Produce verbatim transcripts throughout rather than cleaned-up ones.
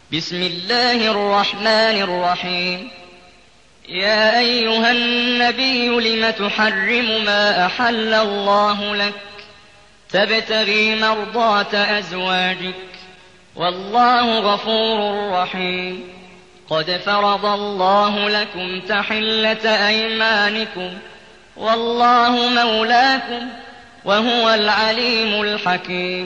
بسم الله الرحمن الرحيم يا أيها النبي لم تحرم ما أحل الله لك تبتغي مرضات أزواجك والله غفور رحيم قد فرض الله لكم تحلة أيمانكم والله مولاكم وهو العليم الحكيم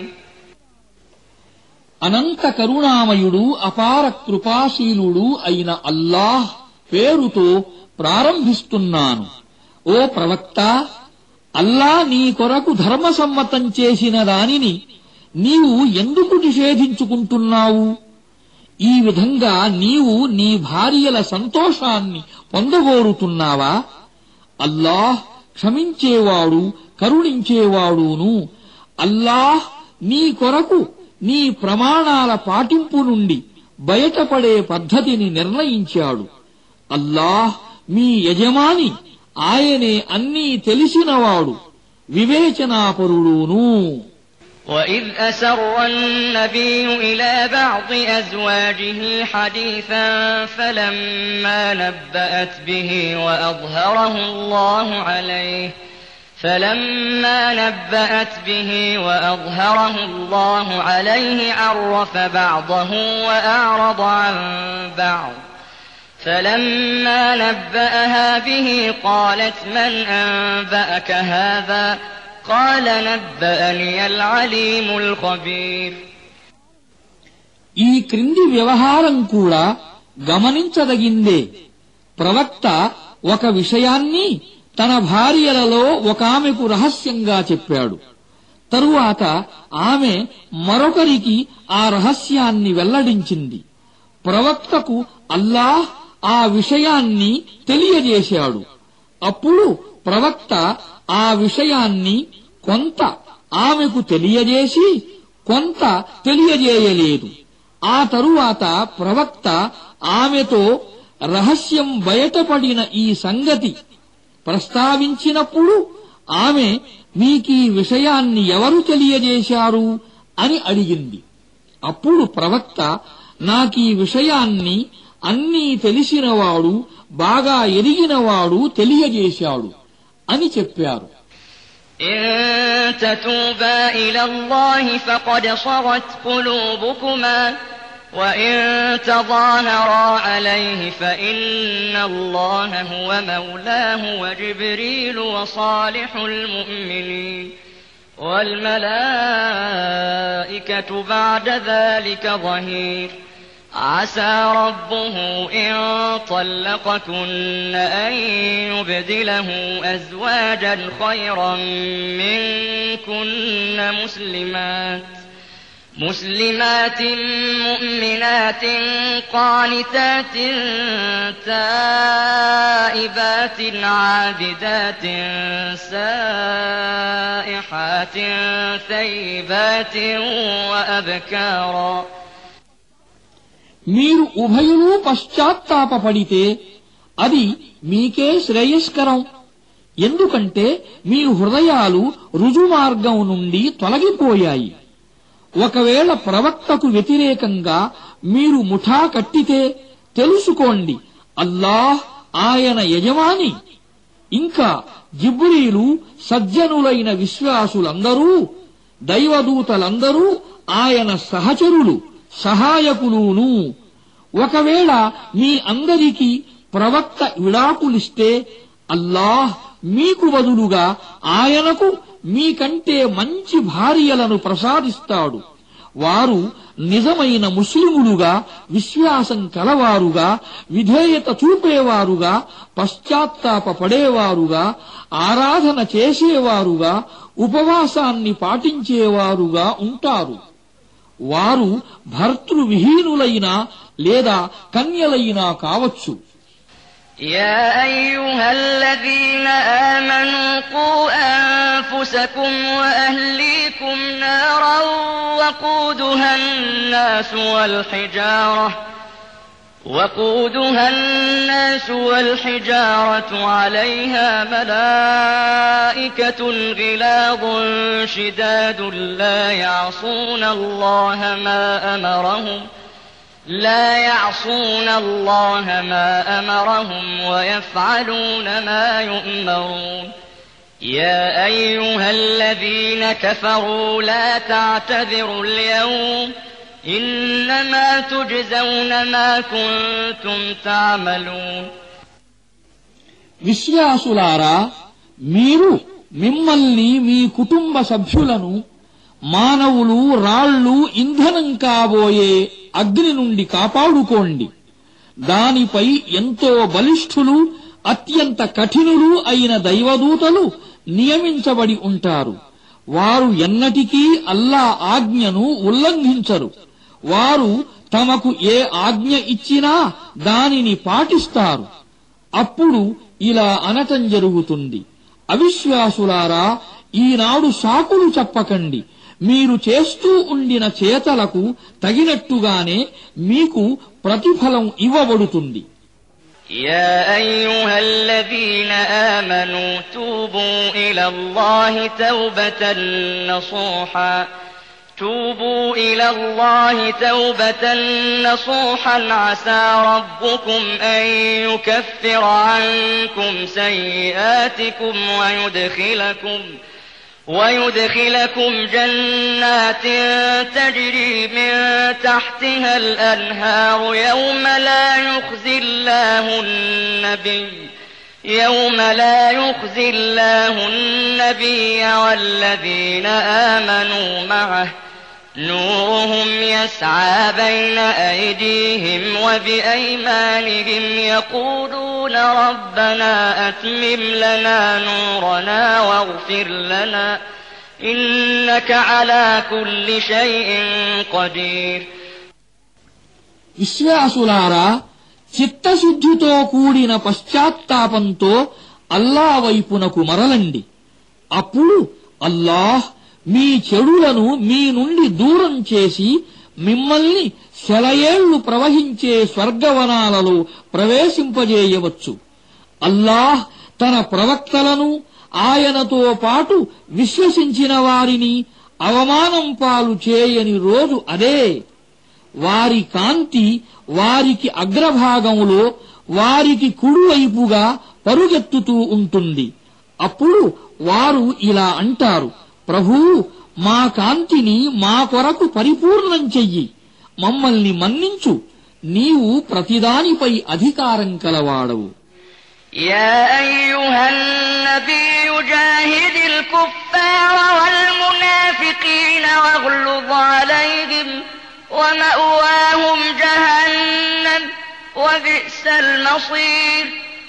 అనంత కరుణామయుడు అపార కృపాశీలుడు అయిన అల్లాహ్ పేరుతో ప్రారంభిస్తున్నాను. ఓ ప్రవక్త, అల్లా నీ కొరకు ధర్మసమ్మతం చేసిన దానిని నీవు ఎందుకు నిషేధించుకుంటున్నావు? ఈ విధంగా నీవు నీ భార్యల సంతోషాన్ని పొందగోరుతున్నావా? అల్లాహ్ క్షమించేవాడు, కరుణించేవాడును. అల్లాహ్ నీ కొరకు నీ ప్రమాణాల పాటింపు నుండి బయటపడే పద్ధతిని నిర్ణయించాడు. అల్లాహ్ మీ యజమాని, ఆయనే అన్నీ తెలిసినవాడు, వివేచనాపరుడును. وَإِذْ أَسَرَّ النَّبِيُّ إِلَى بَعْضِ أَزْوَاجِهِ حَدِيثًا فَلَمَّا نَبَّأَتْ بِهِ وَأَظْهَرَهُ اللَّهُ عَلَيْهِ فَلَمَّا نَبَّأَتْ بِهِ وَأَظْهَرَهُ اللَّهُ عَلَيْهِ عَرَّفَ بَعْضَهُ وَأَعْرَضَ عَن بَعْضٍ فَلَمَّا نَبَّأَهَا بِهِ قَالَتْ مَنْ أَنبَأَكَ هَذَا قال نبأني العليم الخبير. ఈ క్రింది వ్యవహారం కూడా గమనించదగిందే. ప్రవక్త ఒక విషయాన్ని తన భార్యలలో ఒకామెకు రహస్యంగా చెప్పాడు. తరువాత ఆమె మరొకరికి ఆ రహస్యాన్ని వెల్లడించింది. ప్రవక్తకు అల్లాహ్ ఆ విషయాన్ని తెలియజేశాడు. అప్పుడు ప్రవక్త ఆ విషయాన్ని కొంత ఆమెకు తెలియజేసి కొంత తెలియజేయలేదు. ఆ తరువాత ప్రవక్త ఆమెతో రహస్యం బయటపడిన ఈ సంగతి ప్రస్తావించినప్పుడు ఆమె మీకీ విషయాన్ని ఎవరు తెలియజేశారు అని అడిగింది. అప్పుడు ప్రవక్త నాకీ విషయాన్ని అన్నీ తెలిసినవాడు, బాగా ఎరిగినవాడు తెలియజేశాడు అని చెప్పారు. إن تتوبا إلى الله فقد صغت قلوبكما وإن تظاهرا عليه فإن الله هو مولاه وجبريل وصالح المؤمنين والملائكة بعد ذلك ظهير عسى ربه إن طلقكن أن يبدله أزواجا خيرا منكن مسلمات مسلمات مؤمنات قانتات تائبات عابدات سائحات ثيبات وأبكارا. మీరు ఉభయులు పశ్చాత్తాపపడితే అది మీకే శ్రేయస్కరం. ఎందుకంటే మీ హృదయాలు రుజుమార్గం నుండి తొలగిపోయాయి. ఒకవేళ ప్రవక్తకు వ్యతిరేకంగా మీరు ముఠా కట్టితే తెలుసుకోండి, అల్లాహ్ ఆయన యజమాని. ఇంకా జిబ్రీలు, సజ్జనులైన విశ్వాసులందరూ, దైవదూతలందరూ ఆయన సహచరులు, సహాయకులును. ఒకవేళ మీ అందరికీ ప్రవక్త విడాకులిస్తే అల్లాహ్ మీకు బదులుగా ఆయనకు మీకంటే మంచి భార్యలను ప్రసాదిస్తాడు. వారు నిజమైన ముస్లిములుగా, విశ్వాసం కలవారుగా, విధేయత చూపేవారుగా, పశ్చాత్తాపపడేవారుగా, ఆరాధన చేసేవారుగా, ఉపవాసాన్ని పాటించేవారుగా ఉంటారు. వారు భర్తృవిహీనులైనా లేదా కన్యలైనా కావచ్చు. يا أيها الذين آمنوا قوا أنفسكم وأهليكم نارا وقودها الناس والحجارة وقودها الناس والحجارة عليها ملائكة غلاظ شداد لا يعصون الله ما أمرهم لا يعصون الله ما أمرهم ويفعلون ما يؤمرون يا أيها الذين كفروا لا تعتذروا اليوم إنما تجزون ما كنتم تعملون విశ్వాసులారా, మీరు మిమ్మల్ని మీ కుటుంబ సభ్యులను మానవులు రాళ్లు ఇంధనం కాబోయే అగ్ని నుండి కాపాడుకోండి. దానిపై ఎంతో బలిష్ఠులు అత్యంత కఠినులు అయిన దైవదూతలు నియమించబడి ఉంటారు. వారు ఎన్నటికీ అల్లా ఆజ్ఞను ఉల్లంఘించరు. వారు తమకు ఏ ఆజ్ఞ ఇచ్చినా దానిని పాటిస్తారు. అప్పుడు ఇలా అనటం జరుగుతుంది: అవిశ్వాసులారా, ఈనాడు సాకులు చెప్పకండి. మీరు చేస్తూ ఉండిన చేతలకు తగినట్టుగానే మీకు ప్రతిఫలం ఇవ్వబడుతుంది. يا أيها الذين آمنوا توبوا إلى الله توبة نصوحا توبوا إلى الله توبة نصوحا عسى ربكم أن يكفر عنكم سيئاتكم ويدخلكم ويدخلكم جنات تجري من تحتها الأنهار يوم لا يخزي الله النبي يوم لا يخزي الله النبي والذين آمنوا معه نورهم يسعى بين أيديهم وبأيمانهم يقولون ربنا أتمم لنا نورنا واغفر لنا إنك على كل شيء قدير విశ్వాసులారా, చిత్తశుద్ధితో కూడిన పశ్చాత్తాపంతో అల్లా వైపునకు మరలండి. అప్పుడు అల్లాహ్ మీ చెడులను మీ నుండి దూరం చేసి మిమ్మల్ని శలయేళ్లు ప్రవహించే స్వర్గవనాలలో ప్రవేశింపజేయవచ్చు. అల్లాహ్ తన ప్రవక్తలను ఆయనతో పాటు విశ్వసించిన వారిని అవమానం పాలు చేయని రోజు అదే. వారి కాంతి వారికి అగ్రభాగంలో వారికి కుడివైపుగా పరుగెత్తుతూ ఉంటుంది. అప్పుడు వారు ఇలా అంటారు: ప్రభూ, మా కాంతిని మా కొరకు పరిపూర్ణం చెయ్యి, మమ్మల్ని మన్నించు, నీవు ప్రతిదానిపై అధికారం కలవాడవు. يا أيها النبي جاهد الكفار والمنافقين واغلظ عليهم ومأواهم جهنم وبئس المصير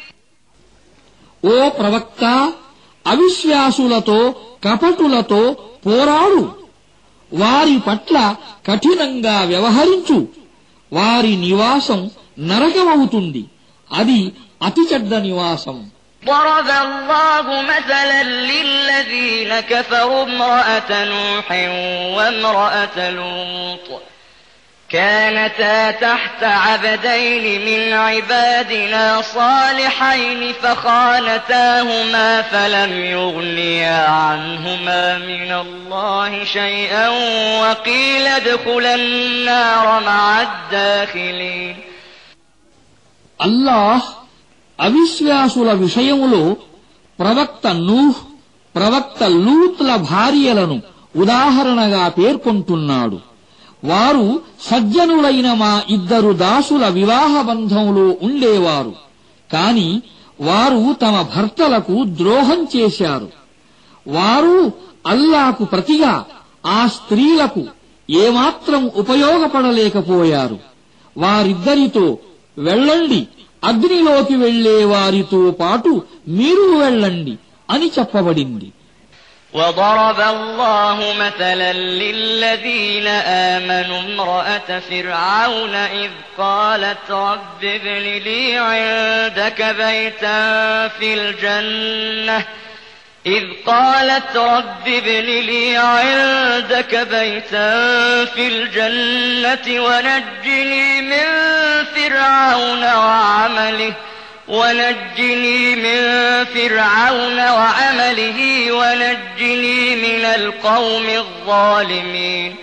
ఓ ప్రవక్త, అవిశ్వాసులతో కపటులతో పోరాడు, వారి పట్ల కఠినంగా వ్యవహరించు. వారి నివాసం నరకమవుతుంది, అది అతి చెడ్డ నివాసం. ضرب الله مثلا للذين كفروا امرأة نوح وامرأة لوط كانتا تحت عبدين من عبادنا صالحين فخانتاهما فلم يغنيا عنهما من الله شيئا وقيل ادخلا النار مع الداخلين. అల్లాహ్ అవిశ్వాసుల విషయములో ప్రవక్త నూహ్, ప్రవక్త లూత్ల భార్యలను ఉదాహరణగా పేర్కొంటున్నాడు. వారు సజ్జనులైన మా ఇద్దరు దాసుల వివాహ బంధంలో ఉండేవారు. కాని వారు తమ భర్తలకు ద్రోహం చేశారు. వారు అల్లాకు ప్రతిగా ఆ స్త్రీలకు ఏమాత్రం ఉపయోగపడలేకపోయారు. వారిద్దరితో వెళ్ళండి, అగ్నిలోకి వెళ్లే వారితో పాటు మీరు వెళ్ళండి అని చెప్పబడింది. وضرب الله مثلا للذين آمنوا امرأة فرعون إذ قالت رب ابن لي عندك بيتا في الجنة إذ قالت رب ابن لي عندك بيتا في الجنة ونجني من فرعون وعمله ونجني من فرعون وعمله ونجني من القوم الظالمين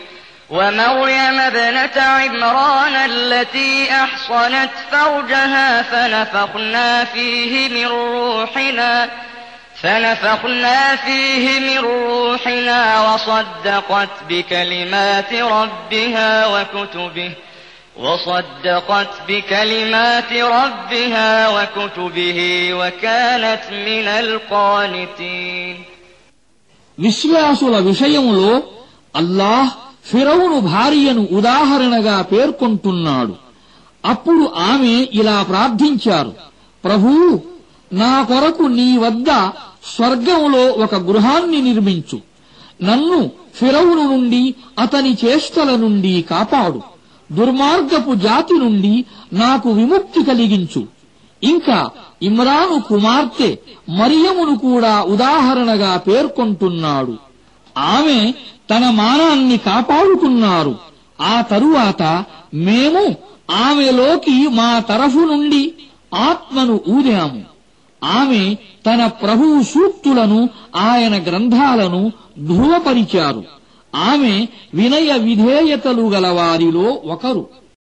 ومريم ابنة عمران التي أحصنت فرجها فنفخنا فيه من روحنا فنفخنا فيه من روحنا وصدقت بكلمات ربها وكتبه وصدقت بكلمات ربها وكتبه وكانت من القانتين. విశ్వాసుల విషయములో అల్లాహ్ ఫిరౌను భార్యను ఉదాహరణగా పేర్కొంటున్నాడు. అప్పుడు ఆమె ఇలా ప్రార్థించారు, ప్రభూ, నా కొరకు నీ వద్ద స్వర్గంలో ఒక గృహాన్ని నిర్మించు. నన్ను ఫిరౌను నుండి అతని చేష్టల నుండి కాపాడు. దుర్మార్గపు జాతి నుండి నాకు విముక్తి కలిగించు. ఇంకా ఇమ్రాను కుమార్తె మరియమును కూడా ఉదాహరణగా పేర్కొంటున్నాడు. ఆమె తన మానాన్ని కాపాడుకున్నారు. ఆ తరువాత మేము ఆమెలోకి మా తరఫు నుండి ఆత్మను ఊదాము. ఆమె తన ప్రభువు సూక్తులను, ఆయన గ్రంథాలను ధృవపరిచారు. ఆమె వినయ విధేయతలు గల వారిలో ఒకరు.